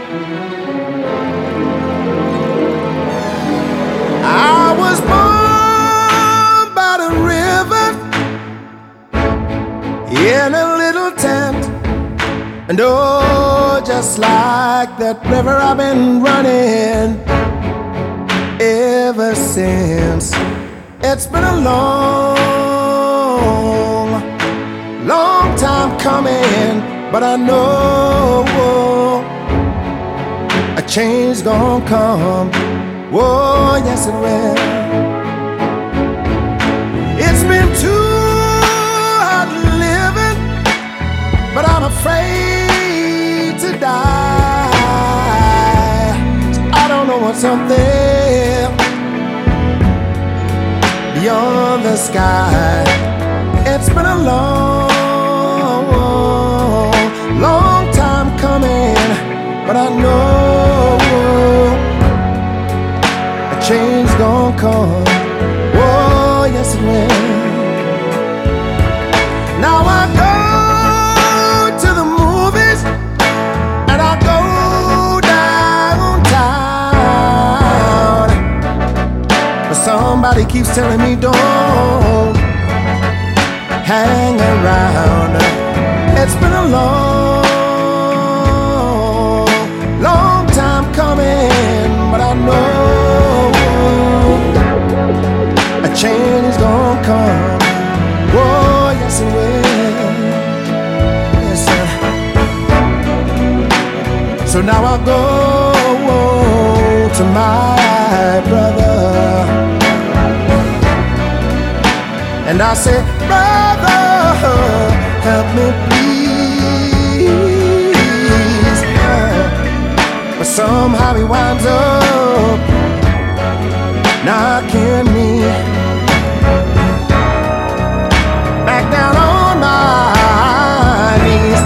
I was born by the river in a little tent, and oh, just like that river I've been running ever since. It's been a long, long time coming, but I know a change gonna come. Oh, yes it will. It's been too hard living, but I'm afraid to die. I don't know what's up there beyond the sky. It's been a long, long time coming, but I know a change gonna come. Oh, yes it will. Now I go to the movies and I go downtown, but somebody keeps telling me don't hang around. It's been a long, long time coming, but I know a change is gonna come. Oh, yes it will. Yes, sir. So now I go to my brother and I say, brother, help me please. But somehow he winds up knocking me back down on my knees.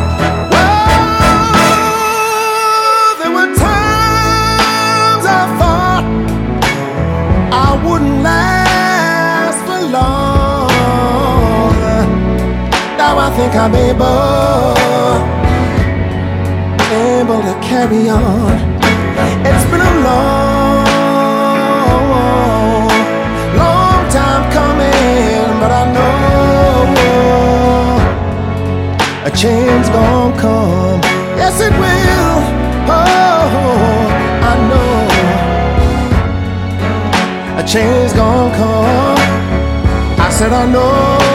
Well, there were times I thought I wouldn't last for long. Now I think I'm able to carry on. It's been a long, long time coming, but I know a change gonna come. Yes it will. Oh, I know a change gonna come. I said I know